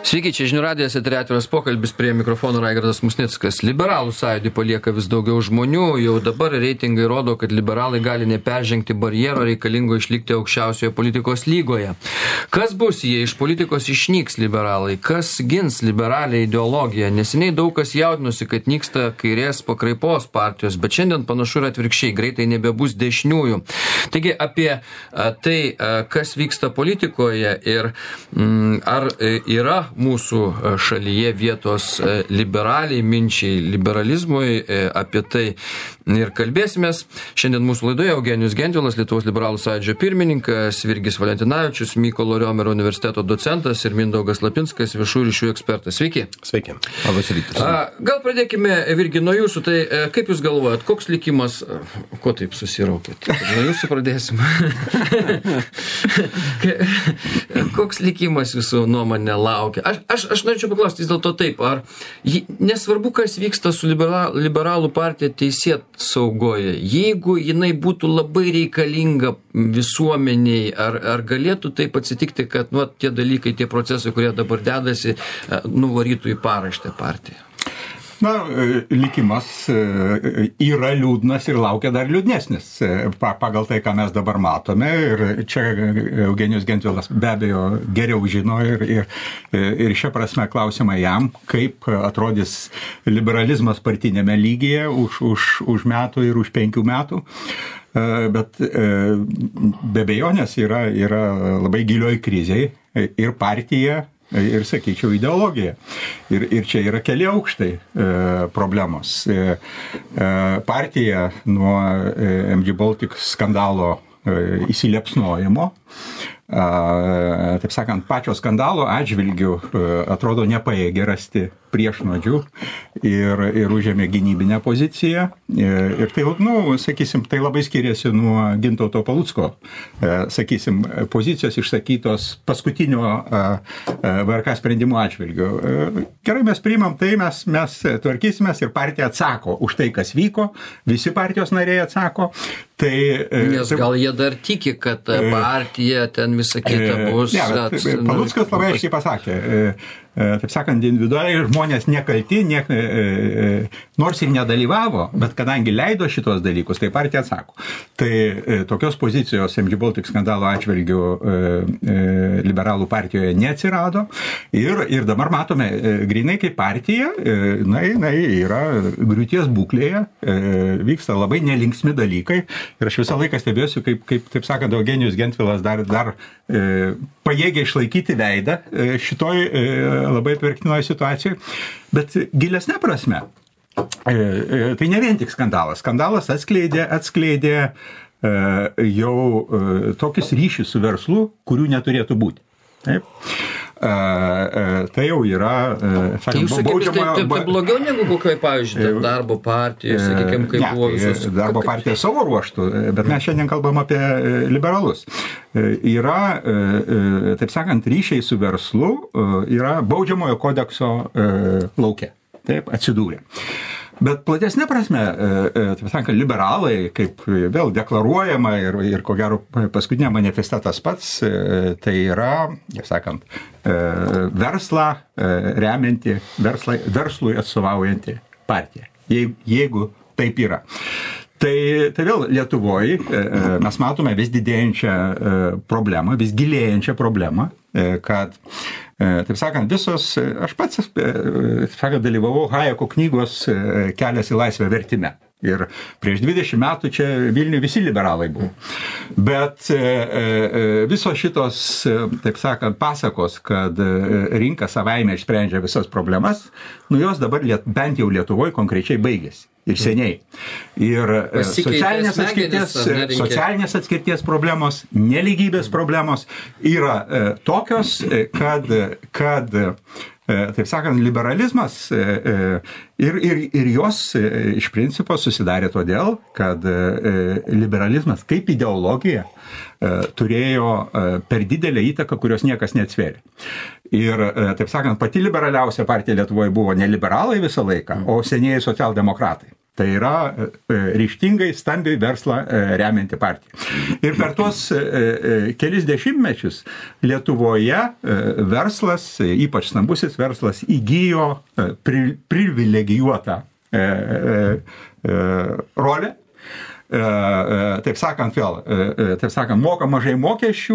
Sveiki, čia Žinių radijas, eteryje atviras pokalbis, prie mikrofono Raigardas Musnickas. Liberalų sąjūdį palieka vis daugiau žmonių, jau dabar reitingai rodo, kad liberalai gali neperžengti barjero reikalingo išlikti aukščiausioje politikos lygoje. Kas bus, jei iš politikos išnyks liberalai? Kas gins liberalią ideologiją? Neseniai daug kas jaudinosi, kad nyksta kairės pakraipos partijos, bet šiandien panašu yra atvirkščiai, greitai nebebus dešiniųjų. Taigi apie tai, kas vyksta politikoje ir ar yra mūsų šalyje vietos liberaliai minčiai, liberalizmui, apie tai ir kalbėsimės. Šiandien mūsų laidoje Eugenijus Gentvilas, Lietuvos liberalų sąjūdžio pirmininkas, Virgis Valentinavičius, Mykolo Riomerio universiteto docentas ir Mindaugas Lapinskas, viešųjų ryšių ekspertas. Sveiki. Sveiki. Labas rytas. Gal pradėkime, Virgi, nuo jūsų. Tai kaip jūs galvojat, koks likimas, ko taip susiraukėt? Nuo jūsų pradėsim. Koks likimas jūsų nuomonė laukia? Aš norėčiau paklausti vis dėlto taip, ar nesvarbu, kas vyksta su liberalų partija teisėsaugoje, jeigu jinai būtų labai reikalinga visuomeniai, ar galėtų taip atsitikti, kad tie dalykai, tie procesai, kurie dabar dedasi, nuvarytų į paraštę partiją? Na, likimas yra liūdnas ir laukia dar liūdnesnis pagal tai, ką mes dabar matome. Ir čia Eugenijus Gentvilas be abejo geriau žino ir šia prasme klausimą jam, kaip atrodys liberalizmas partinėme lygyje už metų ir už 5 metų. Bet be abejonės yra labai gilioj krizėj ir partija, ir, sakyčiau, ideologija. Ir čia yra keli aukštai problemos. Partija nuo MG Baltic skandalo įsiliepsnojimo, taip sakant, pačio skandalo atžvilgių atrodo nepajėgė rasti priešnuodžių ir užėmė gynybinę poziciją. Ir tai, sakysim, tai labai skiriasi nuo Gintauto Palucko, sakysim, pozicijos išsakytos paskutinio VRK sprendimo atžvilgių. Gerai, mes priimam tai, mes tvarkysimės ir partija atsako už tai, kas vyko, visi partijos nariai atsako. Tai, nes gal jie dar tiki, kad partija ten visą kitą bus. Paluckas labai aiškiai pasakė, taip sakant, individualiai žmonės nekalti, nors ir nedalyvavo, bet kadangi leido šitos dalykus, tai partija atsako. Tai tokios pozicijos MG Baltic skandalo atžvilgių liberalų partijoje neatsirado ir dabar matome, grinai kaip partija, jinai yra griūties būklėje, vyksta labai nelinksmi dalykai ir aš visą laiką stebėsiu, kaip taip sakant, Eugenijus Gentvilas dar pajėgia išlaikyti veidą šitoj labai atvirktinoje situacijoje, bet gilesnė prasme, tai ne vien tik skandalas. Skandalas atskleidė jau tokius ryšius su verslu, kurių neturėtų būti. Taip. Tai jau yra, tai blogiau negu kokioj, pavyzdžiui, darbo partijos, sakykime, kaip buvo visos. Darbo partija savo ruoštų, bet mes šiandien kalbam apie liberalus. Yra, taip sakant, ryšiai su verslu, yra baudžiamojo kodekso lauke. Taip, atsidūrė. Bet platesnė prasme, taip sakant, liberalai, kaip vėl deklaruojama ir ko gero paskutinė manifeste tas pats, tai yra, taip sakant, verslą remianti, verslui atstovaujanti partija, jeigu taip yra. Tai vėl Lietuvoje mes matome vis didėjančią problemą, vis gilėjančią problemą, kad, taip sakant, visos, aš pats, taip sakant, dalyvavau Hayeko knygos Kelias į laisvę vertime. Ir prieš 20 metų čia Vilniuje visi liberalai buvo. Bet visos šitos, taip sakant, pasakos, kad rinka savaime išsprendžia visas problemas, jos dabar bent jau Lietuvoje konkrečiai baigėsi. Ir seniai. Ir socialinės atskirties problemos, nelygybės problemos yra tokios, kad taip sakant, liberalizmas ir jos iš principo susidarė todėl, kad liberalizmas kaip ideologija turėjo per didelę įtaką, kurios niekas neatsvėrė. Ir, taip sakant, pati liberaliausia partija Lietuvoje buvo ne liberalai visą laiką, o senieji socialdemokratai. Tai yra ryžtingai, stambiai verslą remianti partija. Ir per tuos kelis dešimtmečius Lietuvoje verslas, ypač stambusis verslas, įgijo privilegijuotą rolę. Taip sakant, moka mažai mokesčių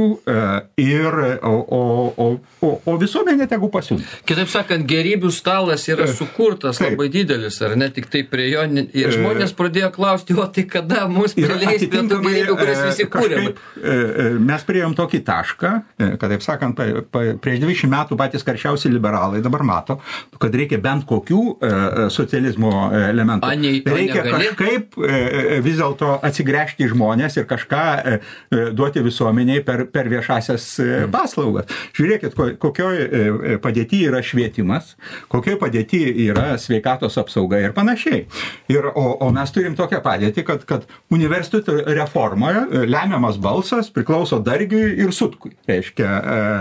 o visuomenė tegu pasiūlė. Kitaip sakant, gerybių stalas yra sukurtas labai didelis, ar ne, tik tai prie jo, ir žmonės pradėjo klausti, o tai kada mus prileis prie tų gerybių, kurias visi kūrėme? Mes priėjom tokį tašką, kad, taip sakant, prieš 20 metų patys karščiausi liberalai dabar mato, kad reikia bent kokių socializmo elementų. Reikia kažkaip vis dėlto atsigręžti žmonės ir kažką duoti visuomeniai per viešasias paslaugas. Žiūrėkit, kokioj padėtyje yra švietimas, kokioj padėtyje yra sveikatos apsauga ir panašiai. O mes turim tokią padėtį, kad universitetų reformoje lemiamas balsas priklauso Dargiui ir Sutkui. Reiškia,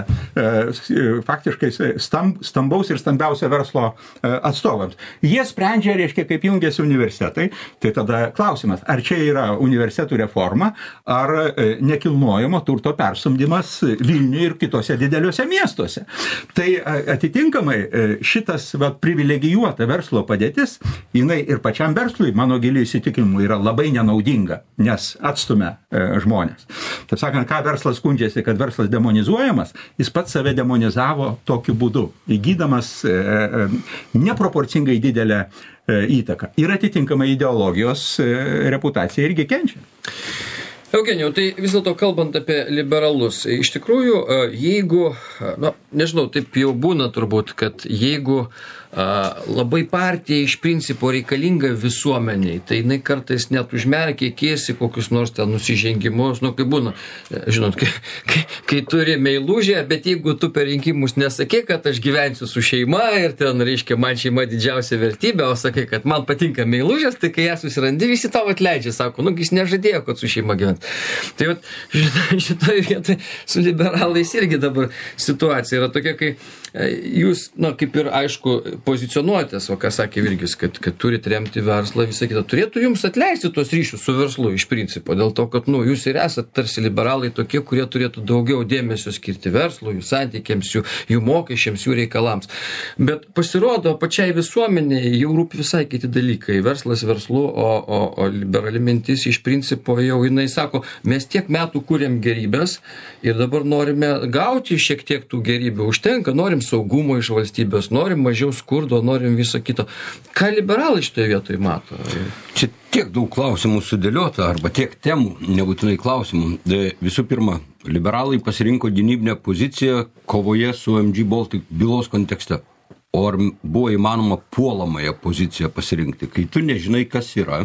faktiškai stambaus ir stambiausio verslo atstovams. Jie sprendžia, reiškia, kaip jungiasi universitetai. Tai tada klausimas, ar čia yra universitetų reforma, ar nekilnojamo turto persumdymas Vilniuje ir kitose dideliuose miestuose. Tai atitinkamai šitas privilegijuota verslo padėtis, jinai ir pačiam verslui, mano giliu įsitikinimu, yra labai nenaudinga, nes atstumia žmonės. Taip sakant, ką verslas skundžiasi, kad verslas demonizuojamas, jis pats save demonizavo tokiu būdu, įgydamas neproporcingai didelę įtaką. Ir atitinkamai ideologijos reputacija irgi kenčia. Eugenijau, tai vis dėlto kalbant apie liberalus, iš tikrųjų, jeigu, nežinau, taip jau būna turbūt, kad jeigu labai partija iš principo reikalinga visuomeniai, tai jinai kartais net užmerkia akis į kokius nors ten nusižengimus, kaip būna, žinot, kai turi meilužę, bet jeigu tu per rinkimus nesakė, kad aš gyvensiu su šeima ir ten, reiškia, man šeima didžiausia vertybė, o sakai, kad man patinka meilužės, tai kai ją susirandi, visi tau atleidžia, sako, jis nežadėjo, kad su šeima gyvent. Tai vat, šitoje vietoje su liberalais irgi dabar situacija yra tokia, kai jūs, kaip ir aišku, pozicionuotės, ką sakė Virgis, kad turit remti verslą, visą kitą. Turėtų jums atleisti tos ryšius su verslu iš principo, dėl to, kad jūs ir esat tarsi liberalai tokie, kurie turėtų daugiau dėmesio skirti verslui, jų santykiams, jų mokesčiams, jų reikalams. Bet pasirodo, pačiai visuomeniai jau rūpi visai kiti dalykai. Verslas verslu, o liberali mintis iš principo jau jinai sako, mes tiek metų kūrėm gerybės ir dabar norime gauti šiek tiek tų gerybių. Užtenka, norim saugumo iš valstybės, norim mažiau skurdo, norim viso kito. Ką liberalai šitoje vietoje mato? Čia tiek daug klausimų sudėliota, arba tiek temų, nebūtinai klausimų. Visų pirma, liberalai pasirinko gynybinę poziciją kovoje su MG Baltic bylos kontekste. O ar buvo įmanoma puolamąją poziciją pasirinkti? Kai tu nežinai, kas yra,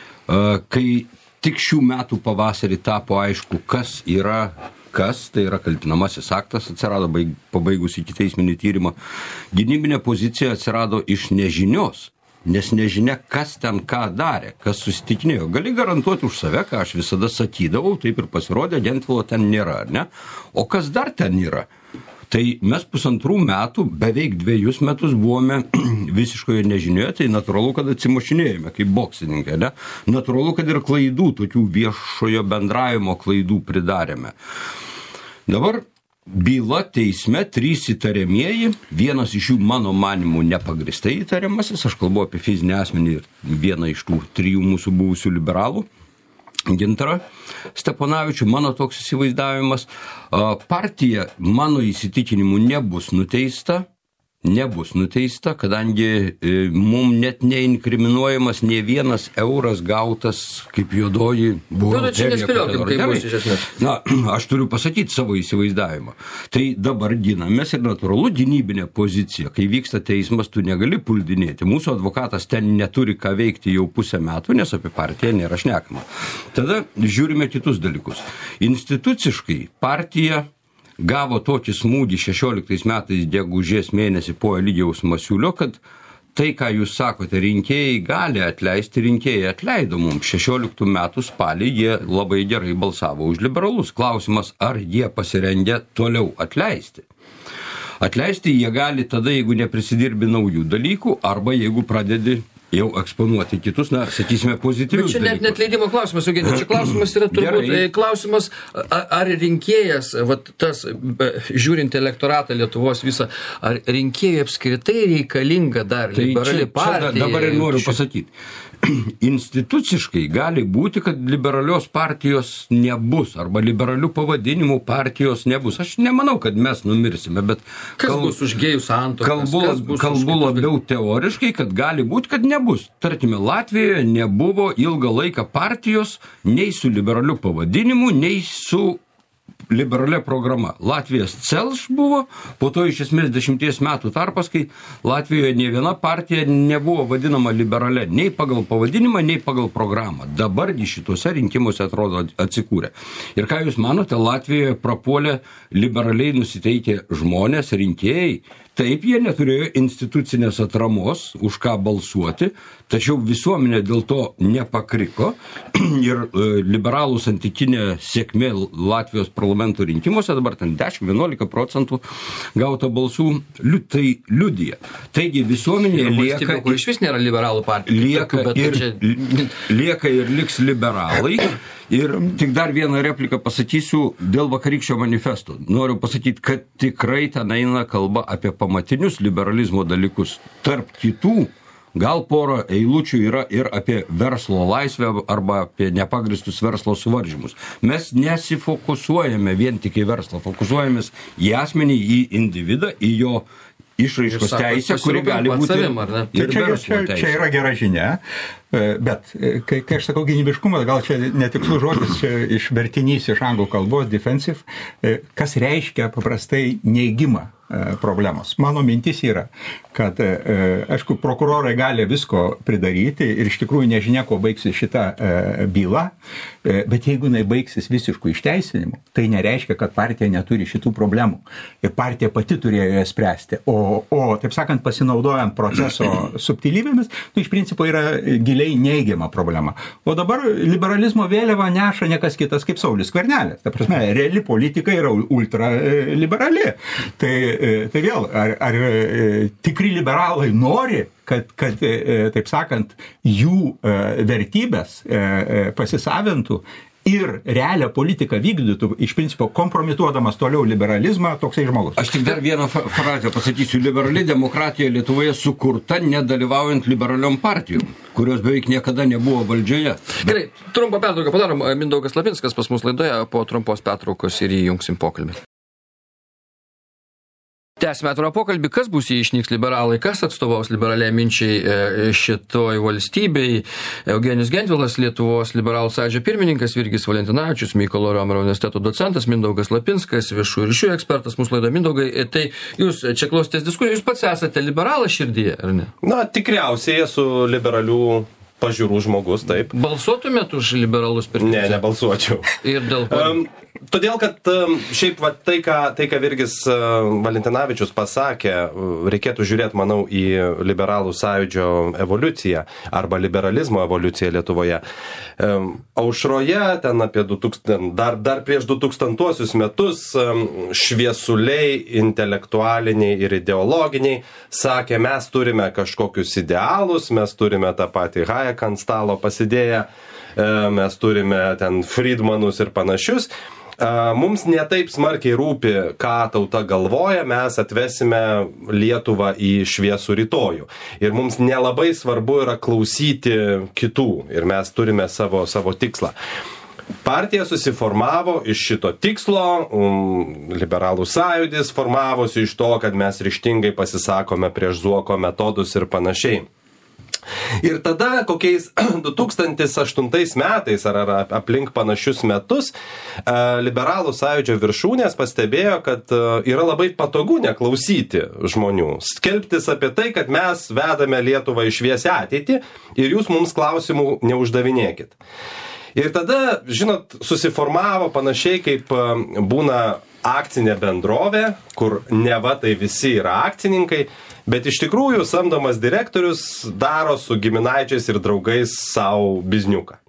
kai tik šių metų pavasarį tapo aišku, kas yra, tai yra kaltinamasis aktas, atsirado pabaigus ikiteisminį tyrimą. Gynybinė pozicija atsirado iš nežinios, nes nežinia, kas ten ką darė, kas susitikinėjo. Gali garantuoti už save, ką aš visada sakydavau, taip ir pasirodė, Gentvilo ten nėra, ne? O kas dar ten yra? Tai mes 1,5 metų, beveik 2 metus buvome visiškoje nežinioje, tai natūralu, kad atsimušinėjome kaip boksininkai, ne? Natūralu, kad ir klaidų, tokių viešojo bendravimo klaidų pridarėme. Dabar byla teisme, 3 įtariamieji, vienas iš jų mano manimų nepagristai įtariamasis, aš kalbu apie fizinį asmenį ir vieną iš tų 3 mūsų buvusių liberalų, Gintarą Steponavičių, mano toks įsivaizdavimas. Partija, mano įsitikinimu, nebus nuteista, kadangi mum net neinkriminuojamas nė vienas euras gautas kaip juodoji buhalterija. Aš turiu pasakyti savo įsivaizdavimą. Tai dabar ginamės ir natūralu gynybinė pozicija. Kai vyksta teismas, tu negali puldinėti. Mūsų advokatas ten neturi ką veikti jau 1,5 metų, nes apie partiją nėra šnekama. Tada žiūrime kitus dalykus. Instituciškai partija gavo tokį smūgį 16 metais gegužės mėnesį po Eligijaus Masiulio, kad tai, ką jūs sakote, rinkėjai gali atleisti, rinkėjai atleido mums. 16 metų spalį jie labai gerai balsavo už liberalus. Klausimas, ar jie pasirengę toliau atleisti. Atleisti jie gali tada, jeigu neprisidirbi naujų dalykų, arba jeigu pradedi jau eksponuoti kitus, na, sakysime, pozityvius dalykus. Bet čia net leidimo klausimas, Eugenijus, čia klausimas yra turbūt klausimas, ar rinkėjas, vat tas, žiūrint elektoratą Lietuvos visą, ar rinkėjai apskritai reikalinga dar liberali partija? Dabar ir noriu pasakyti. Instituciškai gali būti, kad liberalios partijos nebus, arba liberalių pavadinimų partijos nebus. Aš nemanau, kad mes numirsime, bet... Kas bus už gėjų santuokas? Kalbu labiau teoriškai, kad gali būti, kad nebus. Tarkime, Latvijoje nebuvo ilgą laiką partijos nei su liberaliu pavadinimu, nei su liberalia programa. Latvijos CELŠ buvo, po to iš esmės 10 metų tarpas, kai Latvijoje nė viena partija nebuvo vadinama liberalia, nei pagal pavadinimą, nei pagal programą. Dabargi šituose rinkimuose atrodo atsikūrė. Ir ką jūs manote, Latvijoje prapuolė liberaliai nusiteikę žmonės, rinkėjai. Taip, jie neturėjo institucinės atramos, už ką balsuoti, tačiau visuomenė dėl to nepakriko ir liberalų santykinė sėkmė Latvijos parlamento rinkimuose, dabar ten 10-11% gauta balsų, tai liudija. Taigi visuomenė lieka... Kur iš vis nėra liberalų partijų. Lieka ir liks liberalai. Ir tik dar vieną repliką pasakysiu dėl vakarykščio manifesto. Noriu pasakyti, kad tikrai ten eina kalba apie pamatinius liberalizmo dalykus. Tarp kitų, gal porą eilučių yra ir apie verslo laisvę arba apie nepagristus verslo suvaržymus. Mes nesifokusuojame vien tik į verslą, fokusuojamės į asmenį, į individą, į jo išraiškos teisę, kuri gali būti savim, ar ne? ir verslo teisė. Čia yra gera žinia, bet kai aš sakau gynybiškumas, gal čia netikslus žodis, čia iš vertinys iš anglų kalbos, defensive, kas reiškia paprastai neigimą problemos. Mano mintis yra, kad, aišku, prokurorai gali visko pridaryti ir iš tikrųjų nežinia, ko baigsis šita byla, bet jeigu jinai baigsis visiškų išteisinimu, tai nereiškia, kad partija neturi šitų problemų. Ir partija pati turėjo jas spręsti. O taip sakant, pasinaudojant proceso subtilybėmis, tai iš principo yra giliai neigiama problema. O dabar liberalizmo vėliavą neša nekas kitas kaip Saulius Skvernelis. Ta prasme, reali politika yra ultraliberali. Tai vėl, ar tikri liberalai nori, kad taip sakant, jų vertybės pasisavintų ir realią politiką vykdytų, iš principo kompromituodamas toliau liberalizmą, toksai žmogus. Aš tik dar vieną frazę pasakysiu. Liberali demokratija Lietuvoje sukurta nedalyvaujant liberaliom partijom, kurios beveik niekada nebuvo valdžioje. Gerai, trumpą pertrauką padarom. Mindaugas Lapinskas pas mus laidoje, po trumpos pertraukos ir įjungsim pokalbį. Tęsime atvirą pokalbį, kas bus, jei išnyks liberalai, kas atstovaus liberaliai minčiai šitoj valstybei. Eugenijus Gentvilas, Lietuvos liberalų sąjūdžio pirmininkas, Virgis Valentinavičius, Mykolo Riomerio universiteto docentas, Mindaugas Lapinskas, viešųjų ryšių ekspertas, mūsų laido. Mindaugai, tai jūs čia klausėtės diskusijų, jūs pats esate liberalas širdyje, ar ne? Na, tikriausiai esu liberalių pažiūrų žmogus, taip. Balsuotumėt už liberalus per Ne, nebalsuočiau. Ir dėl ko? Todėl, kad šiaip va, tai, ką Virgis Valentinavičius pasakė, reikėtų žiūrėti, manau, į liberalų sąjūdžio evoliuciją arba liberalizmo evoliuciją Lietuvoje. Aušroje, ten apie 2000, dar prieš 2000 metus, šviesuliai, intelektualiniai ir ideologiniai sakė, mes turime kažkokius idealus, mes turime tą patį Hayeką ant stalo pasidėję, mes turime ten Friedmanus ir panašius. Mums netaip smarkiai rūpi, ką tauta galvoja, mes atvesime Lietuvą į šviesų rytojų. Ir mums nelabai svarbu yra klausyti kitų ir mes turime savo tikslą. Partija susiformavo iš šito tikslo, liberalų sąjūdis formavosi iš to, kad mes ryžtingai pasisakome prieš Zuoko metodus ir panašiai. Ir tada kokiais 2008 metais ar aplink panašius metus liberalų sąjūdžio viršūnės pastebėjo, kad yra labai patogu neklausyti žmonių. Skelbtis apie tai, kad mes vedame Lietuvą į šviesią ateitį ir jūs mums klausimų neuždavinėkit. Ir tada, žinot, susiformavo panašiai kaip būna akcinė bendrovė, kur neva tai visi yra akcininkai, bet iš tikrųjų samdomas direktorius daro su giminaičiais ir draugais savo bizniuką.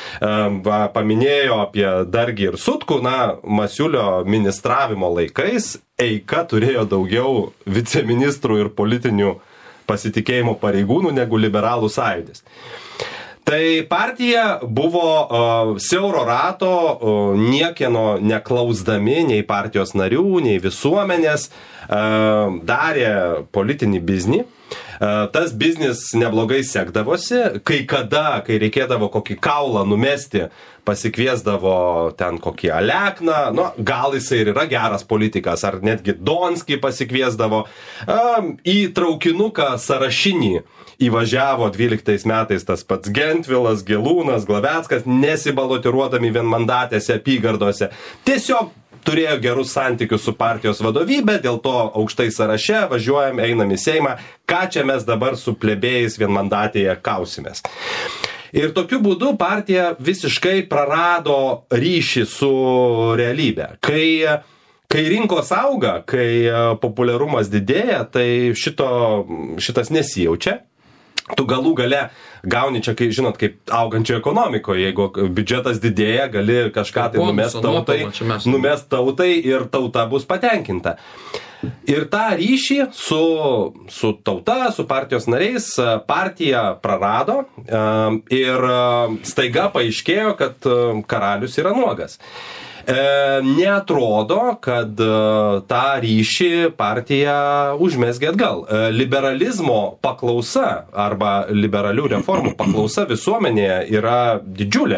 Paminėjo apie Dargį ir Sutkų, Masiulio ministravimo laikais Eika turėjo daugiau viceministrų ir politinių pasitikėjimo pareigūnų negu liberalų sąjūdis. Tai partija buvo siauro rato, niekieno neklausdami, nei partijos narių, nei visuomenės, darė politinį biznį. Tas biznis neblogai sekdavosi, kai reikėdavo kokį kaulą numesti, pasikviesdavo ten kokį Alekną, gal jisai ir yra geras politikas, ar netgi Donskį pasikviesdavo, į traukinuką sąrašinį įvažiavo 12 metais tas pats Gentvilas, Gelūnas, Glaveckas, nesibalotiruodami vienmandatėse apygardose. Tiesiog turėjo gerus santykius su partijos vadovybė, dėl to aukštai sąraše važiuojam, einam į Seimą, ką čia mes dabar su plebėjais vienmandatėje kausimės. Ir tokiu būdu partija visiškai prarado ryšį su realybė. Kai rinkos auga, kai populiarumas didėja, tai šitas nesijaučia. Tu galų gale gauni čia, kaip augančio ekonomikoje, jeigu biudžetas didėja, gali kažką tai numest tautai ir tauta bus patenkinta. Ir tą ryšį su tauta, su partijos nariais partija prarado ir staiga paaiškėjo, kad karalius yra nuogas. Neatrodo, kad tą ryšį partija užmesgė atgal. Liberalizmo paklausa arba liberalių reformų paklausa visuomenėje yra didžiulė.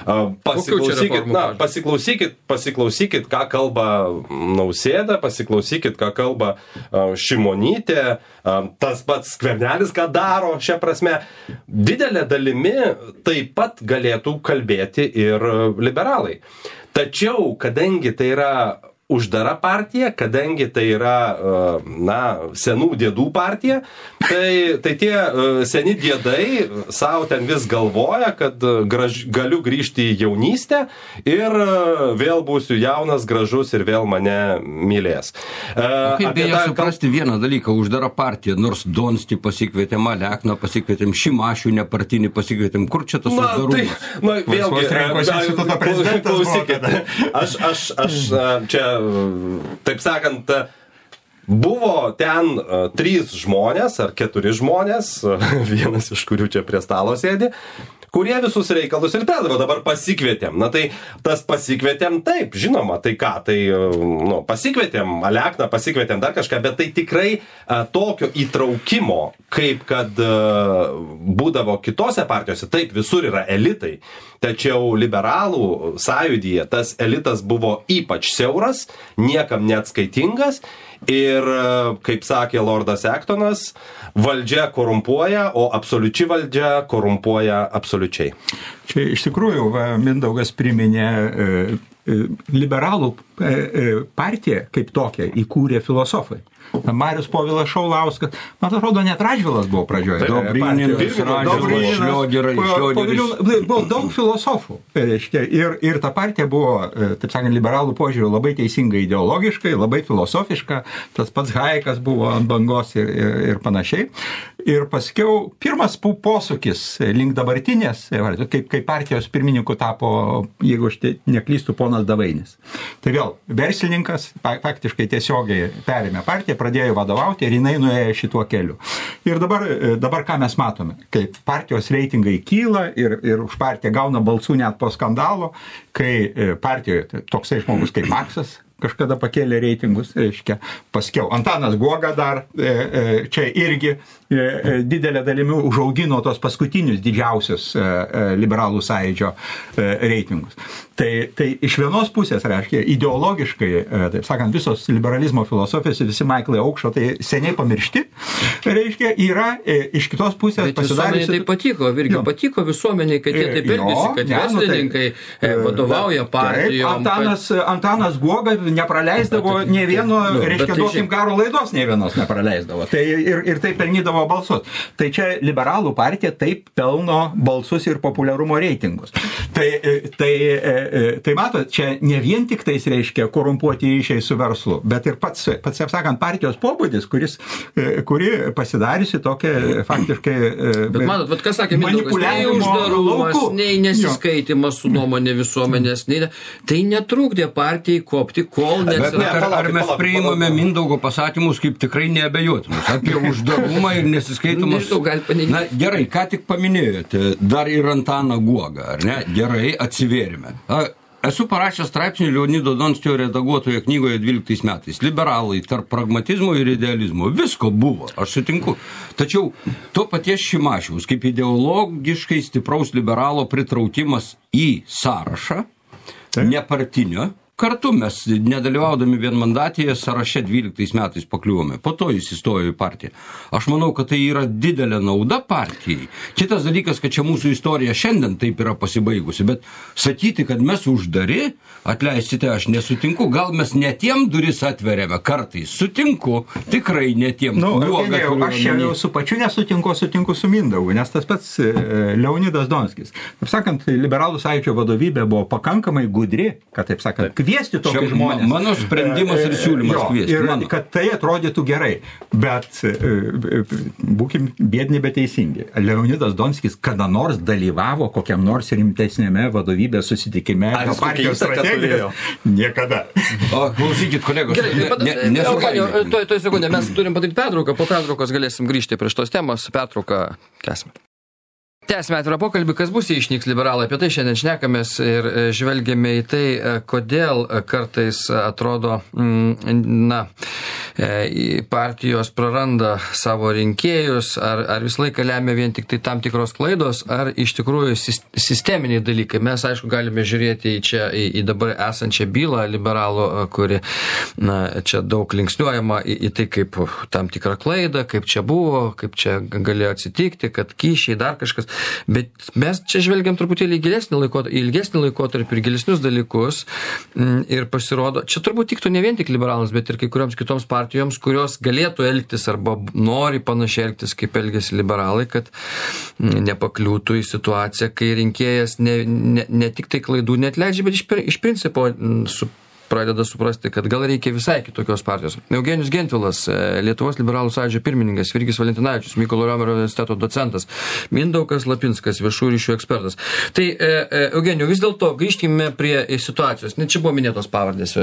Pasiklausykit, ką kalba Nausėda, pasiklausykit, ką kalba Šimonytė, tas pats Skvernelis, ką daro šią prasme. Didelė dalimi taip pat galėtų kalbėti ir liberalai. Tačiau, kadangi tai yra uždara partija, kadangi tai yra, senų diedų partija, tai tie seni diedai savo ten vis galvoja, kad galiu grįžti į jaunystę ir vėl būsiu jaunas, gražus ir vėl mane mylės. Kaip beje suprasti vieną dalyką, uždara partija, nors Donskį pasikvietėm, Alekną pasikvietėm, Šimašių nepartinį pasikvietėm, kur čia tas uždarumas? Vėlgi, klausykit, aš čia, taip sakant, buvo ten 3 žmonės ar 4 žmonės, vienas iš kurių čia prie stalo sėdi, kurie visus reikalus ir spręsdavo. Dabar pasikvietėm. Tai tas pasikvietėm, taip, žinoma, tai ką, pasikvietėm Alekną, pasikvietėm dar kažką, bet tai tikrai tokio įtraukimo, kaip kad būdavo kitose partijose, taip, visur yra elitai, tačiau liberalų sąjūdyje tas elitas buvo ypač siauras, niekam neatskaitingas ir, kaip sakė Lordas Ektonas, valdžia korumpuoja, o absoliuči valdžia korumpuoja absoliučiai. Čia iš tikrųjų Mindaugas priminė liberalų partiją kaip tokią įkūrė filosofai. Marius Povilas Šaulauskas, man atrodo, net Radžvilas buvo pradžioje. Buvo daug filosofų, reiškia, ir ta partija buvo, taip sakant, liberalų požiūrių labai teisinga ideologiškai, labai filosofiška, tas pats Hayekas buvo ant bangos ir panašiai. Ir paskiau pirmas posūkis link dabartinės, kaip partijos pirmininku tapo, jeigu aš neklystu, ponas Davainis. Tai vėl, verslininkas faktiškai tiesiogiai perėmė partiją, pradėjo vadovauti ir jinai nuėjo šituo keliu. Ir dabar ką mes matome? Kaip partijos reitingai kyla ir už partiją gauna balsų net po skandalo, kai partijoje toksai žmogus kaip Maksas kažkada pakėlė reitingus, reiškia, paskiau. Antanas Guoga dar čia irgi didelė dalimi užaugino tos paskutinius didžiausius liberalų sąjūdžio reitingus. Tai iš vienos pusės, reiškia, ideologiškai, taip sakant, visos liberalizmo filosofijos ir visi Maiklai Aukšo, tai seniai pamiršti, reiškia, yra iš kitos pusės pasidarė. Tai patiko, Virgi, patiko visuomeniai, kad jie taip elgėsi, kad verslininkai vadovauja partijom. Antanas Guoga nepraleisdavo ne vieno, reiškia, duokim karo laidos ne vienos nepraleisdavo. Tai ir taip pelnydavo balsus. Tai čia liberalų partija taip pelno balsus ir populiarumo reitingus. Tai matot, čia ne vien tik tais reiškia korumpuoti ryšiai su verslu, bet ir pats sakant, partijos pobūdis, kuri pasidariusi tokia faktiškai bet matot, kas sakė Mindaugas, nei uždarumas, nei nesiskaitimas su nuomonė visuomenės, tai netrukdė partijai kopti kuo kol Ar mes priimame Mindaugo pasakymus kaip tikrai neabejotinus apie uždarumą ir nesiskaitomus? Na, gerai, ką tik paminėjote, dar ir Antaną Guogą, ar ne? Gerai, atsivėrime. Esu parašęs straipsnį Leonido Donskio redaguotoje knygoje 12 metais. Liberalai tarp pragmatizmo ir idealizmo. Visko buvo, aš sutinku. Tačiau to paties Šimašiaus kaip ideologiškai stipraus liberalo pritraukimas į sąrašą, nepartinio, kartu mes nedalyvaudami vienmandatėje sąraše 12 metais pakliuvome. Po to jis įstojo į partiją. Aš manau, kad tai yra didelė nauda partijai. Kitas dalykas, kad čia mūsų istorija šiandien taip yra pasibaigusi, bet sakyti, kad mes uždari, atleisite, aš nesutinku. Gal mes ne tiem duris atveriame kartais. Sutinku, tikrai ne tiem. Aš jau su pačiu nesutinku, sutinku su Mindaugu, nes tas pats Leonidas Donskis. Taip sakant, Liberalų sąjūdžio vadovybė buvo pakankamai gudri, kad taip sakant, kviesti tokius žmonės. Mano sprendimas ir siūlymas kviesti. Ir kad tai atrodytų gerai. Bet būkim biedni, bet teisingi. Leonidas Donskis kada nors dalyvavo kokiam nors rimtesnėme vadovybės susitikime. Ar partijos strategijoje? Niekada. O, klausykit, kolegos. Tuoj sekundę, mes turim padaryti pertrauką. Po pertraukos galėsim grįžti prie šitos temos. Pertrauką tęsime. Tęsime atvirą pokalbį, kas bus, jei išnyks liberalai. Apie tai šiandien šnekamės ir žvelgiame į tai, kodėl kartais atrodo, partijos praranda savo rinkėjus, ar visą laiką lemia vien tik tai tam tikros klaidos, ar iš tikrųjų sisteminiai dalykai. Mes, aišku, galime žiūrėti į dabar esančią bylą liberalų, kuri čia daug linksniuojama į tai kaip tam tikrą klaidą, kaip čia buvo, kaip čia galėjo atsitikti, kad kyšiai, dar kažkas. Bet mes čia žvelgiam truputėlį ilgesnį laikotarpį ir gilesnius dalykus ir pasirodo, čia turbūt tiktų ne vien tik liberalams, bet ir kai kurioms kitoms partijoms, kurios galėtų elgtis arba nori panašiai elgtis, kaip elgėsi liberalai, kad nepakliūtų į situaciją, kai rinkėjas ne tik tai klaidų neatleidžia, bet iš principo pradeda suprasti, kad gal reikia visai kitokios partijos. Eugenijus Gentvilas, Lietuvos liberalų sąjūdžio pirmininkas, Virgis Valentinavičius, Mykolo Riomerio universiteto docentas, Mindaugas Lapinskas, viešųjų ryšių ekspertas. Tai, Eugenijau, vis dėlto grįžkime prie situacijos. Net čia buvo minėtos pavardės.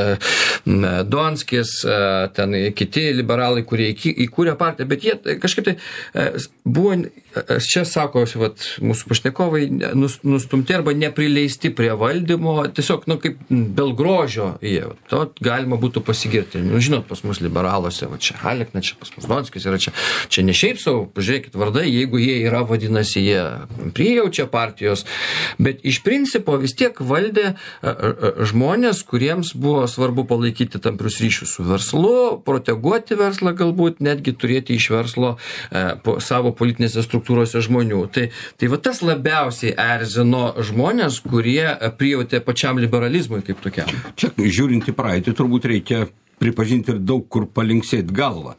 Donskis, ten kiti liberalai, kurie įkūrė partiją, bet jie kažkaip tai buvo, čia sako, mūsų pašnekovai, nustumti arba neprileisti prie valdymo, tiesiog, kaip belgrožio. To galima būtų pasigirti. Žinot, pas mus liberaluose, čia Alekna, čia pas mus Donskis yra čia ne šiaip savo, pažiūrėkit vardai, jeigu jie yra, vadinasi, jie prijaučia partijos, bet iš principo vis tiek valdė žmonės, kuriems buvo svarbu palaikyti tamprius ryšius su verslu, proteguoti verslą galbūt, netgi turėti iš verslo savo politinėse struktūrose žmonių. Tai va tas labiausiai erzino žmonės, kurie prijautė pačiam liberalizmui kaip tokiam. Čia, žiūrint į praeitį, turbūt reikia pripažinti ir daug kur palinksėti galvą.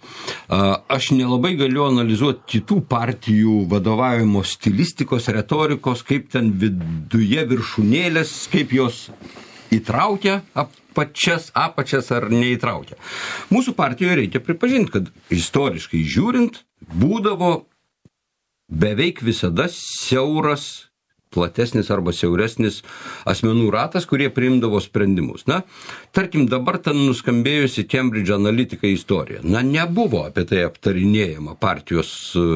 Aš nelabai galiu analizuoti kitų partijų vadovavimo stilistikos, retorikos, kaip ten viduje viršūnėlės, kaip jos įtraukia apačias ar neįtraukia. Mūsų partijoje reikia pripažinti, kad istoriškai žiūrint, būdavo beveik visada siauras, platesnis arba siauresnis asmenų ratas, kurie priimdavo sprendimus. Tarkim, dabar ten nuskambėjusi Cambridge Analytica istorija. Nebuvo apie tai aptarinėjama partijos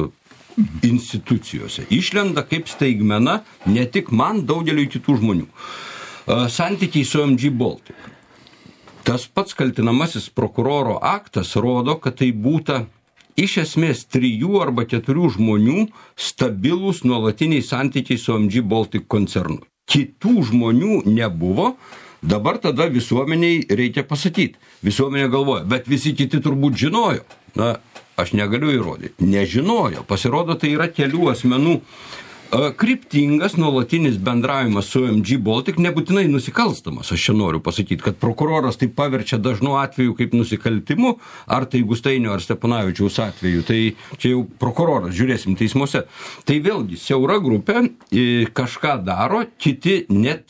institucijose. Išlenda kaip staigmena ne tik man, daugeliui kitų žmonių. Santykiai su MG Baltic. Tas pats kaltinamasis prokuroro aktas rodo, kad tai būta iš esmės 3 arba 4 žmonių stabilūs nuolatiniai santykiai su MG Baltic koncernu. Kitų žmonių nebuvo, dabar tada visuomeniai reikia pasakyti. Visuomenė galvoja, bet visi kiti turbūt žinojo. Aš negaliu įrodyti. Nežinojo. Pasirodo, tai yra kelių asmenų kryptingas nuolatinis bendravimas su MG Baltic, nebūtinai nusikalstamas, aš čia noriu pasakyti, kad prokuroras tai paverčia dažnu atveju kaip nusikaltimu, ar tai Gustainio ar Steponavičiaus atveju, tai čia jau prokuroras, žiūrėsim teismuose. Tai vėlgi, siaura grupė kažką daro, kiti net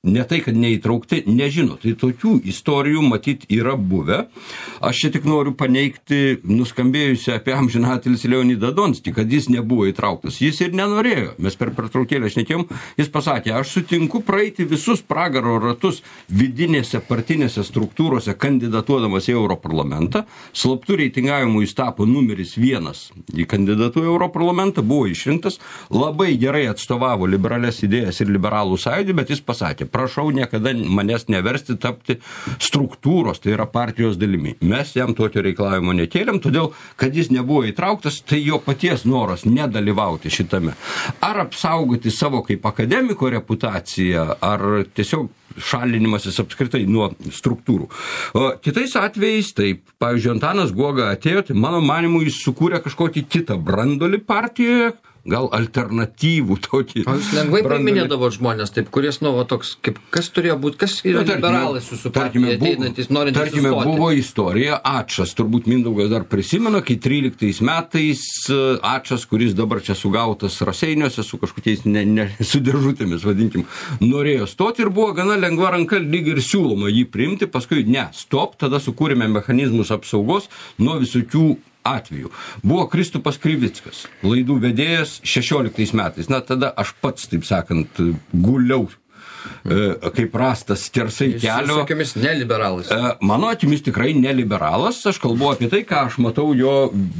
ne tai, kad neįtraukti, nežino. Tai tokių istorijų matyt yra buvę. Aš čia tik noriu paneigti nuskambėjusią apie amžinatilsį Leonidą Donskį, kad jis nebuvo įtrauktas. Jis ir nenorėjo. Mes per pertraukėlę šnekėjom, jis pasakė, aš sutinku praeiti visus pragaro ratus vidinėse partinėse struktūrose kandidatuodamas į Europarlamentą. Slaptų reitingavimų jis tapo numeris 1 į kandidatų į Europarlamentą, buvo išrinktas, labai gerai atstovavo liberales idėjas ir liberalų sąjūdį, bet jis pasakė, prašau niekada manęs neversti tapti struktūros, tai yra partijos dalimi. Mes jam tokio reikalavimo nekėlėm, todėl, kad jis nebuvo įtrauktas, tai jo paties noras nedalyvauti šitame. Ar apsaugoti savo kaip akademiko reputaciją, ar tiesiog šalinimasis apskritai nuo struktūrų. O kitais atvejais, taip, pavyzdžiui, Antanas Guoga atėjo, tai mano manimu jis sukūrė kažkokį kitą brandolį partijoje, gal alternatyvų tokį. O jūs lengvai priminėdavo žmonės, taip, kuris, toks, kaip, kas turėjo būti, kas yra liberalai su partija ateinantis, norintys sustoti. Tarkime, buvo istorija, Ačas, turbūt Mindaugas dar prisimena, kai 13 metais Ačas, kuris dabar čia sugautas Raseiniuose su kažkokiais su dėžutėmis, vadinkim, norėjo stoti ir buvo gana lengva ranka, lyg ir siūloma jį priimti, paskui stop, tada sukūrėme mechanizmus apsaugos nuo visokių atveju. Buvo Kristupas Krivickas, laidų vedėjas 16 metais. Na, tada aš pats, taip sakant, guliau kaip rastas skersai kelio. Jūsų akimis neliberalas. Mano akimis tikrai neliberalas. Aš kalbu apie tai, ką aš matau jo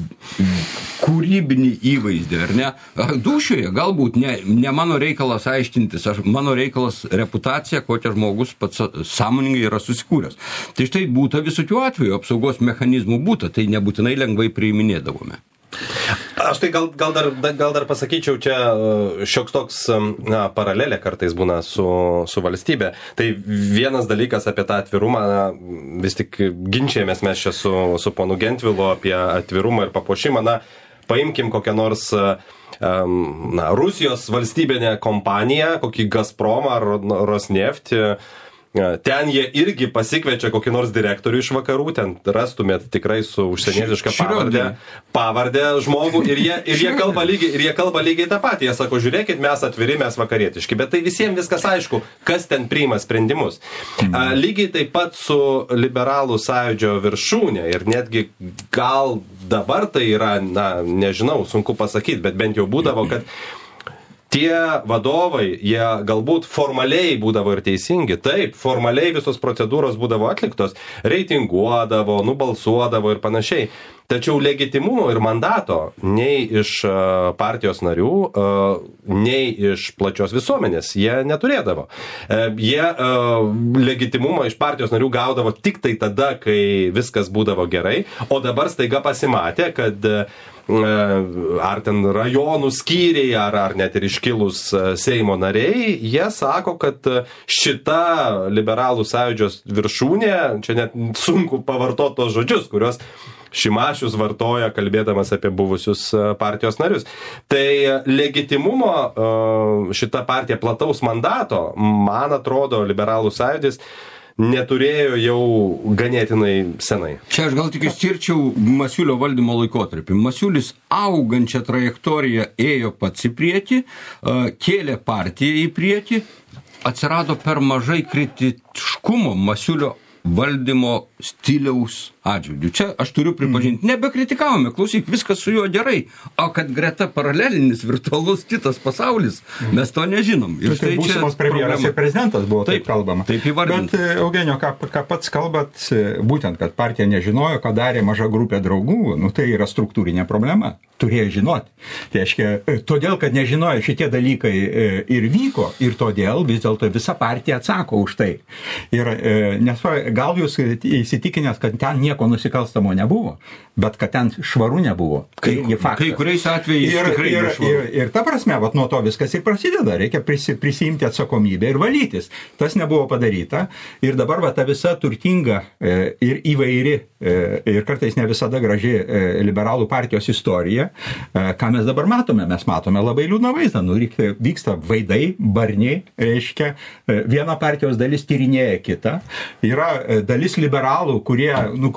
kūrybinį įvaizdį, ar ne? Dūšioje galbūt ne mano reikalas aiškintis, mano reikalas reputacija, kokią žmogus pats sąmoningai yra susikūręs. Tai štai būta visokių atvejų, apsaugos mechanizmų būta, tai nebūtinai lengvai priiminėdavome. Aš tai gal dar pasakyčiau, čia šioks toks paralelė kartais būna su valstybė. Tai vienas dalykas apie tą atvirumą, vis tik ginčiamės mes čia su ponu Gentvilu apie atvirumą ir papuošimą. Paimkim kokią nors Rusijos valstybinę kompaniją, kokį Gazpromą ar Rosneft. Ten jie irgi pasikviečia kokį nors direktorių iš vakarų, ten rastumėt tikrai su užsienietiška pavardę žmogų ir jie kalba lygiai tą patį. Jie sako, žiūrėkit, mes atviri, mes vakarietiški, bet tai visiems viskas aišku, kas ten priima sprendimus. Lygiai taip pat su liberalų sąjūdžio viršūnė ir netgi gal dabar tai yra, nežinau, sunku pasakyti, bet bent jau būdavo, kad tie vadovai, jie galbūt formaliai būdavo ir teisingi. Taip, formaliai visos procedūros būdavo atliktos, reitinguodavo, nubalsuodavo ir panašiai. Tačiau legitimumo ir mandato nei iš partijos narių, nei iš plačios visuomenės jie neturėdavo. Jie legitimumą iš partijos narių gaudavo tik tai tada, kai viskas būdavo gerai, o dabar staiga pasimatė, kad ar ten rajonų skyriai, ar net ir iškilus Seimo nariai, jie sako, kad šita liberalų sąjūdžios viršūnė, čia net sunku pavartoti tos žodžius, kuriuos Šimašius vartoja, kalbėdamas apie buvusius partijos narius. Tai legitimumo šita partija plataus mandato, man atrodo, liberalų sąjūdis neturėjo jau ganėtinai senai. Čia aš gal tik išskirčiau Masiulio valdymo laikotarpį. Masiulis augančią trajektoriją ėjo pats į priekį, kėlė partiją į priekį, atsirado per mažai kritiškumo Masiulio valdymo stiliaus atžvilgių. Čia aš turiu pripažinti, nebekritikavome, klausyk, viskas su juo gerai, o kad greta paralelinis virtualus kitas pasaulis, mes to nežinom. Ir tai būsimos premjeras ir prezidentas buvo taip kalbama. Taip įvardinti. Bet, Eugenio, ką pats kalbat, būtent, kad partija nežinojo, ką darė maža grupė draugų, tai yra struktūrinė problema. Turėjo žinoti. Tai aiškia, todėl, kad nežinojo šitie dalykai ir vyko, ir todėl vis dėlto visa partija atsako už tai. Ir nes gal jūs įsitikinęs, kad ten nieko nusikalstamo nebuvo, bet kad ten švaru nebuvo. Kai kuriais atvejais tikrai nešvaru. Ir ta prasme, nuo to viskas ir prasideda. Reikia prisiimti atsakomybę ir valytis. Tas nebuvo padaryta. Ir dabar ta visa turtinga ir įvairi ir kartais ne visada graži liberalų partijos istorija, ką mes dabar matome. Mes matome labai liūdną vaizdą. Vyksta vaidai, barniai, reiškia, viena partijos dalis tyrinėja kitą. Yra dalis liberalų, kuriuos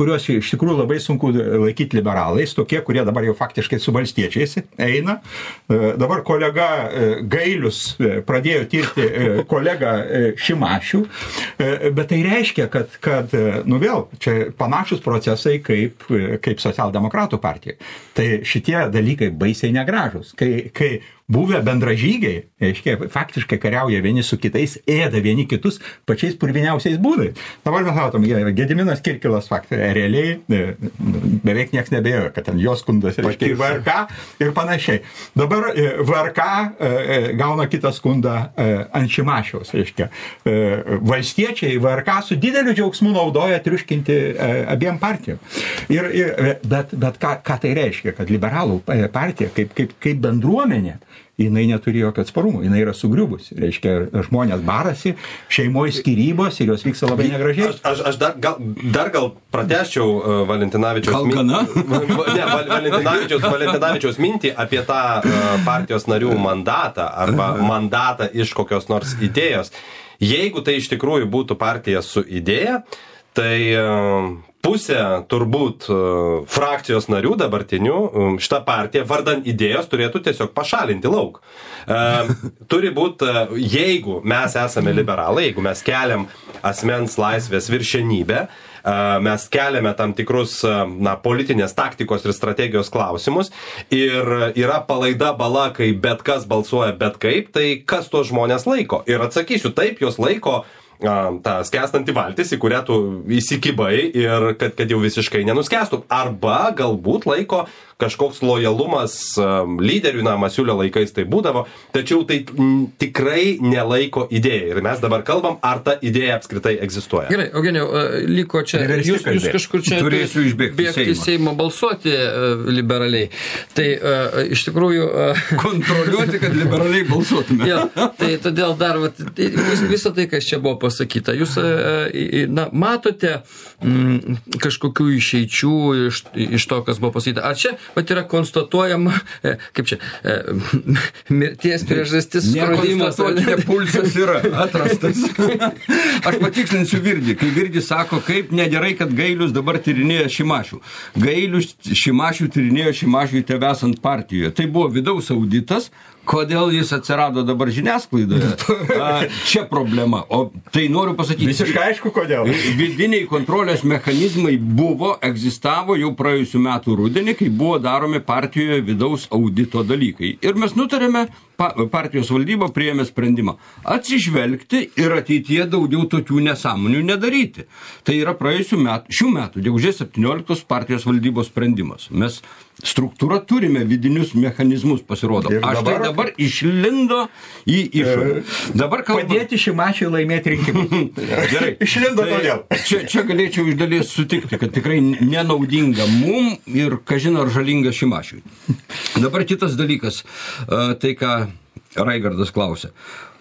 kuriuos iš tikrųjų labai sunku laikyti liberalais, tokie, kurie dabar jau faktiškai su valstiečiais eina. Dabar kolega Gailius pradėjo tirti kolegą Šimašių, bet tai reiškia, kad nu vėl, čia panašus procesai kaip socialdemokratų partija. Tai šitie dalykai baisiai negražus. Kai buvę bendražygiai, faktiškai kariauja vieni su kitais, ėda vieni kitus pačiais purviniausiais būdais. Dabar mes matom, Gediminas Kirkilas realiai beveik nieks nebėjo, kad ten jos skundas reiškia VRK ir panašiai. Dabar VRK gauna kitą skundą ant Šimašiaus, reiškia. Valstiečiai VRK su dideliu džiaugsmu naudoja triuškinti abiem partijom. Bet ką tai reiškia, kad liberalų partija kaip bendruomenė, jinai neturi jokio atsparumo, jinai yra sugriubusi. Reiškia, žmonės barasi, šeimoje skyrybos ir jos vyksta labai negražiai. Aš dar gal pratęsčiau Valentinavičiaus Valentinavičiaus mintį apie tą partijos narių mandatą arba mandatą iš kokios nors idėjos. Jeigu tai iš tikrųjų būtų partija su idėja, tai pusė turbūt frakcijos narių dabartinių šitą partiją vardan idėjos turėtų tiesiog pašalinti lauk. Turi būti, jeigu mes esame liberalai, jeigu mes keliam asmens laisvės viršenybę, mes keliame tam tikrus politinės taktikos ir strategijos klausimus ir yra palaida bala, kai bet kas balsuoja bet kaip, tai kas tuos žmonės laiko? Ir atsakysiu, taip, jos laiko tą skęstantį valtis, į kurią tu įsikibai ir kad jau visiškai nenuskęstum. Arba galbūt laiko kažkoks lojalumas lyderiui, Masiulio laikais tai būdavo, tačiau tai tikrai nelaiko idėja. Ir mes dabar kalbam, ar ta idėja apskritai egzistuoja. Gerai, Eugenijau, liko čia, jūs kažkur čia turėsiu išbėgti Seimo balsuoti liberaliai. Tai iš tikrųjų... Kontroliuoti, kad liberaliai balsuotume. Ja, tai todėl dar visą tai, kas čia buvo pasakyta, jūs matote kažkokių išeičių iš to, kas buvo pasakyta. Ar čia yra konstatuojama, kaip čia, mirties priežastis skrodimas. Nekonstatuoti, pulsas yra atrastas. Aš patikslinsiu Virdį. Kai Virdį sako, kaip negerai, kad Gailius dabar tyrinėja Šimašių. Gailius Šimašių tyrinėjo Šimašių tebesant partijoje. Tai buvo vidaus auditas. Kodėl jis atsirado dabar žiniasklaidoje? Čia problema. O tai noriu pasakyti. Visiškai aišku, kodėl. Vidiniai kontrolės mechanizmai egzistavo jau praėjusių metų rudenį, kai buvo daromi partijoje vidaus audito dalykai. Ir mes nutarėme, partijos valdyba priėmė sprendimą atsižvelgti ir ateityje daugiau tokių nesąmonių nedaryti. Tai yra šių metų, gegužės 17 partijos valdybos sprendimas. Mes struktūrą turime, vidinius mechanizmus pasirodo. Aš tai dabar išlindo į išorę. Dabar padėti Šimašiui laimėti rinkimus. Gerai. Išlindo todėl. Čia galėčiau iš dalies sutikti, kad tikrai nenaudinga mum ir kažin ar žalinga Šimašiui. Dabar kitas dalykas, tai ką Raigardas klausė.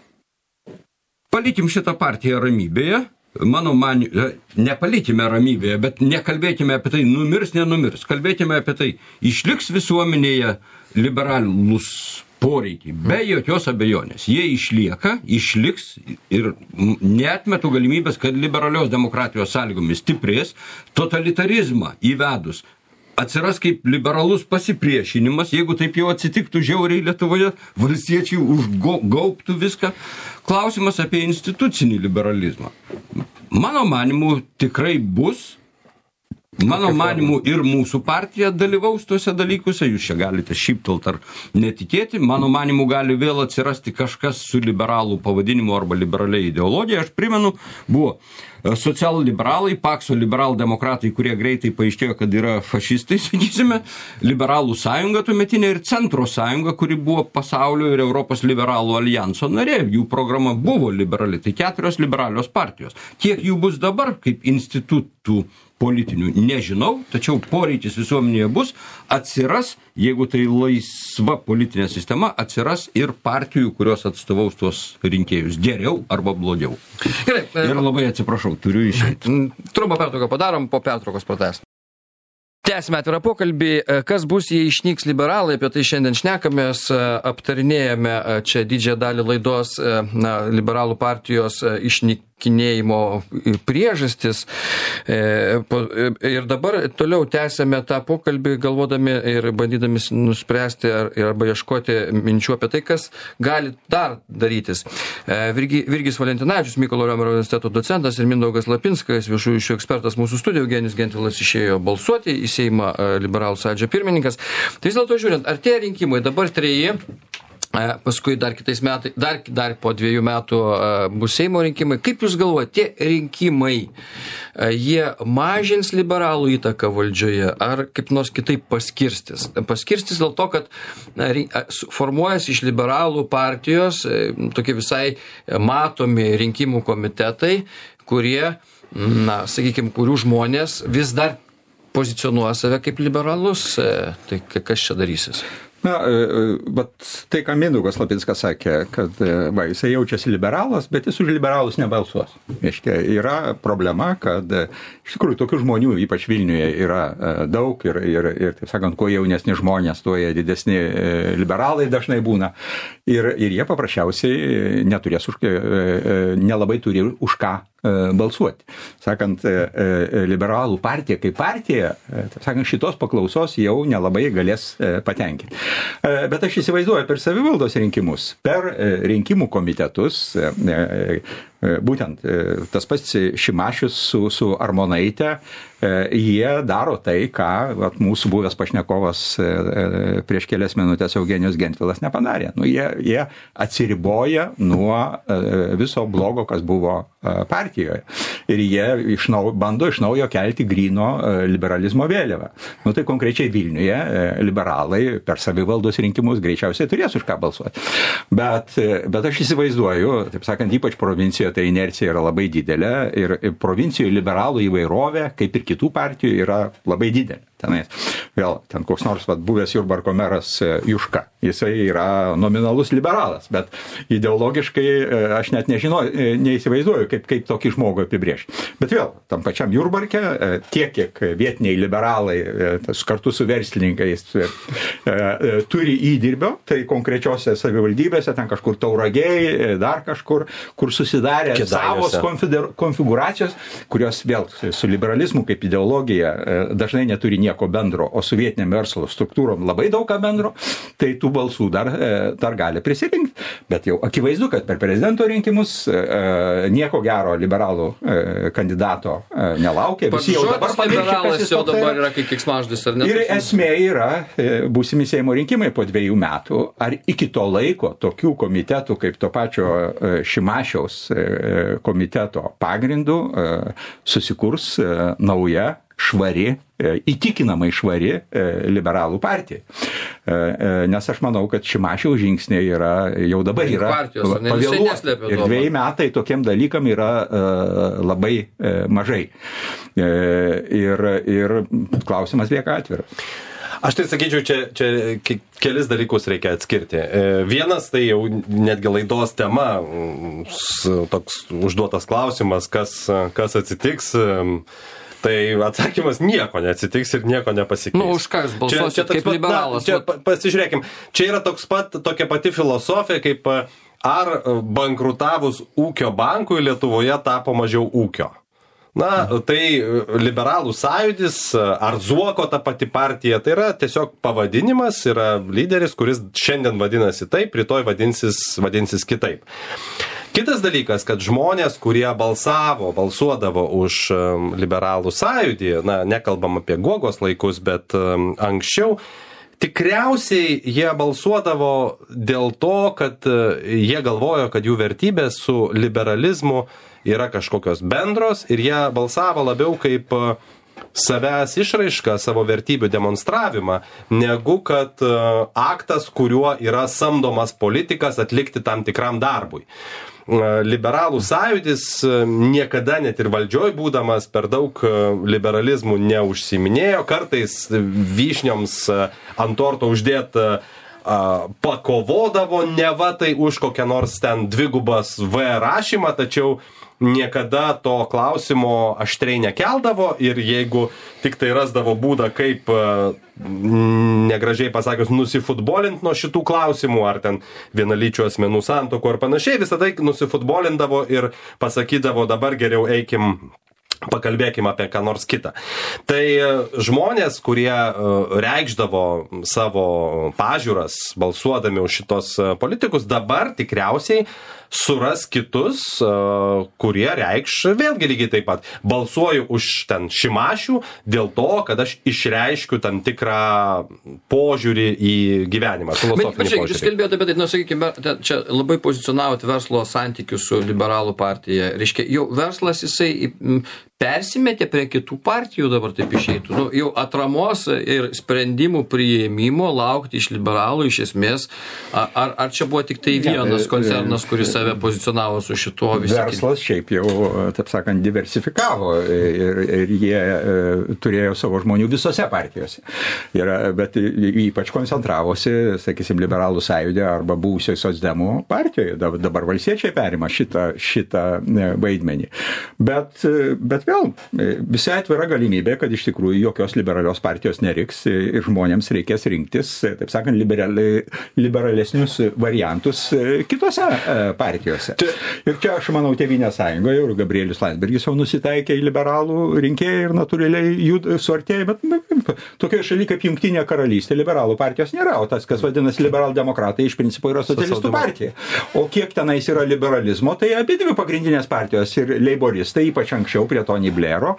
Palikim šitą partiją ramybėje. Mano nepalikime ramybėje, bet nekalbėkime apie tai, numirs, nenumirs. Kalbėkime apie tai, išliks visuomenėje liberalūs poreikiai, be jokios abejonės. Jie išliks ir neatmetu galimybės, kad liberalios demokratijos sąlygomis stiprės, totalitarizmą įvedus atsiras kaip liberalus pasipriešinimas, jeigu taip jau atsitiktų žiauriai Lietuvoje, valstiečiai užgaubtų viską. Klausimas apie institucinį liberalizmą. Mano manimu tikrai bus. Mano manimu ir mūsų partija dalyvaus tuose dalykuose, jūs čia galite šyptelt ar netikėti, mano manimu gali vėl atsirasti kažkas su liberalų pavadinimu arba liberaliai ideologija. Aš primenu, buvo socialliberalai, pakso liberaldemokratai, kurie greitai paaiškėjo, kad yra fašistai, sakysime, liberalų sąjunga tuometinė ir centro sąjunga, kuri buvo pasaulio ir Europos liberalų alijanso narė, jų programa buvo liberali, tai 4 liberalios partijos. Kiek jų bus dabar kaip institutų politinių, nežinau, tačiau poreikis visuomenėje bus, atsiras, jeigu tai laisva politinė sistema, atsiras ir partijų, kurios atstovaus tuos rinkėjus geriau arba blogiau. Gerai. Ir labai atsiprašau, turiu išeiti. Trumpą pertrauką padarom, po pertraukos pratęsim. Tęsime atvirą pokalbį, kas bus, jei išnyks liberalai, apie tai šiandien šnekamės, aptarinėjame čia didžiąją dalį laidos liberalų partijos susitaikinėjimo priežastis. Ir dabar toliau tęsėme tą pokalbį, galvodami ir bandydami nuspręsti arba ieškoti minčių apie tai, kas gali dar darytis. Virgis Valentinavičius, Mykolo Riomerio universiteto docentas, ir Mindaugas Lapinskas, viešųjų ryšių ekspertas mūsų studijoje. Eugenijus Gentvilas išėjo balsuoti į Seimą, Liberalų sąjūdžio pirmininkas. Tai vis dėlto žiūrint, artėja rinkimai, dabar 3, paskui dar kitais metais, dar po 2 metų bus Seimo rinkimai. Kaip Jūs galvojate, tie rinkimai, jie mažins liberalų įtaką valdžioje ar kaip nors kitaip paskirstys? Paskirstys dėl to, kad formuojasi iš liberalų partijos tokie visai matomi rinkimų komitetai, kurie, sakykime, kurių žmonės vis dar pozicionuoja save kaip liberalus. Tai kas čia darysis? Bet tai, ką Mindaugas Lapinskas sakė, kad jisai jaučiasi liberalas, bet jis už liberalus nebalsuos. Yra problema, kad iš tikrųjų tokių žmonių, ypač Vilniuje, yra daug ir taip sakant, kuo jaunesni žmonės, tuo jie didesni liberalai dažnai būna. Ir jie paprasčiausiai neturės nelabai turi už ką balsuoti. Sakant, liberalų partija kaip partija, sakant, šitos paklausos jau nelabai galės patenkinti. Bet aš įsivaizduoju per savivaldos rinkimus, per rinkimų komitetus, būtent tas pats Šimašius su Armonaite, jie daro tai, ką mūsų buvęs pašnekovas prieš kelias minutės Eugenijus Gentvilas nepadarė. Jie atsiriboja nuo viso blogo, kas buvo partijoje. Ir jie bando iš naujo kelti gryno liberalizmo vėliavą. Tai konkrečiai Vilniuje liberalai per savivaldos rinkimus greičiausiai turės už ką balsuoti. Bet aš įsivaizduoju, taip sakant, ypač provincijoje tai inercija yra labai didelė ir provincijoje liberalų įvairovė, kaip ir kitų partijų, yra labai didelė. Ten koks nors buvęs Jurbarko meras Juška. Jisai yra nominalus liberalas, bet ideologiškai aš net neįsivaizduoju, kaip tokį žmogų apibrėžti. Bet vėl, tam pačiam Jurbarke, tiek, kiek vietiniai liberalai kartu su verslininkais turi įdirbio, tai konkrečiose savivaldybėse, ten kažkur Tauragėj, dar kažkur, kur susidarė savos konfiguracijos, kurios vėl su liberalizmu kaip ideologija dažnai neturi nieko bendro, o su vietiniam verslo struktūrom labai daug ką bendro, tai tų balsų dar gali prisirinkti. Bet jau akivaizdu, kad per prezidento rinkimus nieko gero liberalų kandidato nelaukia. Visi jau dabar liberalas jau dabar yra kaip keiksmažodis, ar ne? Ir esmė yra būsimi Seimo rinkimai po 2 metų. Ar iki to laiko tokių komitetų kaip to pačio Šimašiaus komiteto pagrindų susikurs nauja švari, įtikinamai švari liberalų partija. Nes aš manau, kad Šimašiaus žingsniai jau dabar yra pavėluoti. Ir 2 metai tokiem dalykam yra labai mažai. Ir klausimas lieka atviras. Aš tai sakyčiau, čia kelis dalykus reikia atskirti. Vienas, tai jau netgi laidos tema, toks užduotas klausimas, kas atsitiks. Tai atsakymas nieko neatsitiks ir nieko nepasikeis. Už ką jūs balsuosite kaip liberalas? Pasižiūrėkim, čia yra tokia pati filosofija, kaip ar bankrutavus ūkio bankui Lietuvoje tapo mažiau ūkio. Tai liberalų sąjūdis ar Zuoko ta pati partija, tai yra tiesiog pavadinimas, yra lyderis, kuris šiandien vadinasi taip, rytoj vadinsis kitaip. Kitas dalykas, kad žmonės, kurie balsuodavo už liberalų sąjūdį, nekalbam apie Guogos laikus, bet anksčiau, tikriausiai jie balsuodavo dėl to, kad jie galvojo, kad jų vertybės su liberalizmu yra kažkokios bendros ir jie balsavo labiau kaip savęs išraišką, savo vertybių demonstravimą, negu kad aktas, kuriuo yra samdomas politikas atlikti tam tikram darbui. Liberalų sąjūdis niekada net ir valdžioj būdamas per daug liberalizmų neužsiminėjo, kartais vyšnioms ant torto uždėt pakovodavo, neva tai už kokią nors ten dvigubas V rašymą, tačiau niekada to klausimo aštriai nekeldavo ir jeigu tik tai rasdavo būdą, kaip negražiai pasakius, nusifutbolint nuo šitų klausimų, ar ten vienalyčių asmenų santuokų ar panašiai, visada nusifutbolindavo ir pasakydavo, dabar geriau eikim pakalbėkim apie ką nors kitą. Tai žmonės, kurie reikšdavo savo pažiūras balsuodami už šitos politikus, dabar tikriausiai suras kitus, kurie reikš vėlgi lygiai taip pat. Balsuoju už ten Šimašių dėl to, kad aš išreiškiu tam tikrą požiūrį į gyvenimą, filosofinį požiūrį. Jūs kalbėjote apie tai, sakykime, čia labai pozicionavot verslo santykius su liberalų partija. Reiškia, jau verslas jisai persimetė prie kitų partijų, dabar taip išeitų. Jau atramos ir sprendimų priėmimo laukti iš liberalų iš esmės. Ar čia buvo tik tai vienas koncernas, kuris save pozicionavo su šituo visi? Verslas šiaip jau, taip sakant, diversifikavo ir jie turėjo savo žmonių visose partijose. Bet ypač koncentravosi, sakysim, liberalų sąjūdė arba buvusioj socdemų partijoje. Dabar valstiečiai perima šitą vaidmenį. Bet vėl, visai atvira galimybė, kad iš tikrųjų jokios liberalios partijos neriks ir žmonėms reikės rinktis, taip sakant, liberalesnius variantus kitose partijose. Ir čia aš manau Tėvynės sąjungoje ir Gabrielius Landsbergis jau nusitaikė į liberalų rinkėjai ir natūraliai suartėja, bet tokia šaly kaip Jungtinė karalystė liberalų partijos nėra, o tas, kas vadinasi liberaldemokratai, iš principo yra socialistų partija. O kiek tenais yra liberalizmo, tai abi dvi pagrindinės partijos ir leiboristai, ypač anksčiau prie Tony Blairo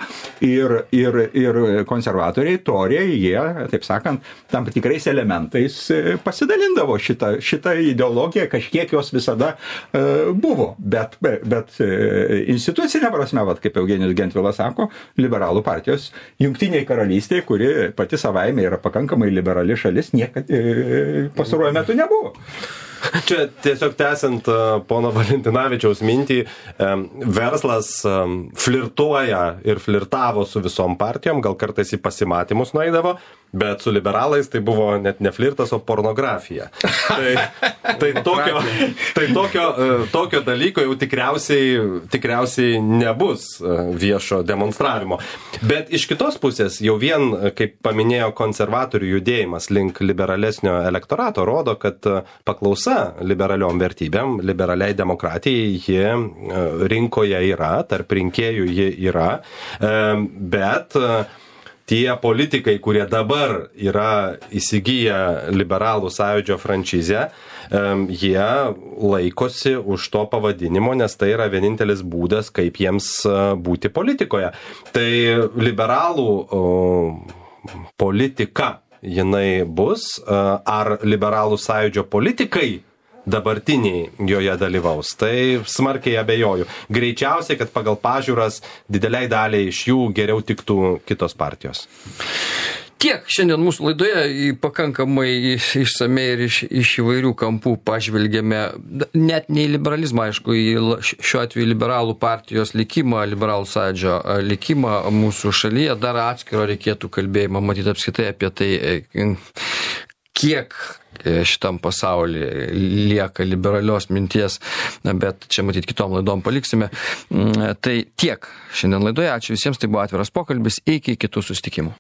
ir konservatoriai, toriai, jie, taip sakant, tam tikrais elementais pasidalindavo šitą ideologiją, kažkiek jos visada buvo, bet institucinė prasme, kaip Eugenijus Gentvilas sako, liberalų partijos Jungtinėje karalystėje, kuri pati savaime yra pakankamai liberali šalis, niekad pastaruoju metu nebuvo. Čia tiesiog tęsiant pono Valentinavičiaus mintį, verslas flirtuoja ir flirtavo su visom partijom, gal kartais į pasimatymus nueidavo, bet su liberalais tai buvo net ne flirtas, o pornografija. Tai tokio dalyko jau tikriausiai nebus viešo demonstravimo. Bet iš kitos pusės jau vien, kaip paminėjo, konservatorių judėjimas link liberalesnio elektorato rodo, kad paklausa liberaliom vertybėm, liberaliai demokratijai, ji rinkoje yra, tarp rinkėjų ji yra, bet tie politikai, kurie dabar yra įsigiję liberalų sąjūdžio franšizę, jie laikosi už to pavadinimo, nes tai yra vienintelis būdas, kaip jiems būti politikoje. Tai liberalų politika jinai bus, ar liberalų sąjūdžio politikai dabartiniai joje dalyvaus. Tai smarkiai abejoju. Greičiausiai, kad pagal pažiūras dideliai daliai iš jų geriau tiktų kitos partijos. Tiek šiandien mūsų laidoje pakankamai išsamei ir iš įvairių kampų pažvelgėme, net ne į liberalizmą, aišku, šiuo atveju liberalų partijos likimą, liberalų sąjūdžio likimą mūsų šalyje. Dar atskiro reikėtų kalbėjimą matyti apskritai apie tai, kiek šitam pasaulyje lieka liberalios minties, bet čia matyti kitom laidom paliksime. Tai tiek šiandien laidoje. Ačiū visiems, tai buvo atviras pokalbis. Iki kitų susitikimų.